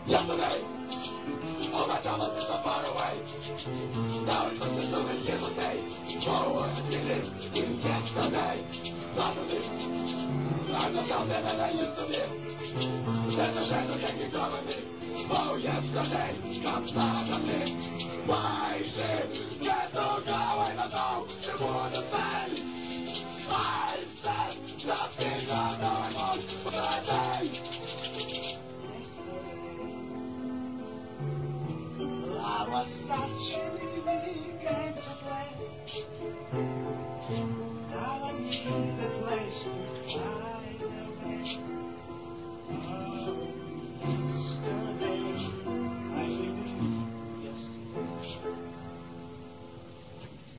Yesterday, all my troubles are so far away. Now it's just a little little day. Forward, feeling, you can't stay. Suddenly, I'm the young man that I used to be. There's a shadow hanging over me. Oh, yesterday, comes suddenly. Why should get to go and I know it wouldn't say. I said nothing abnormal today. I was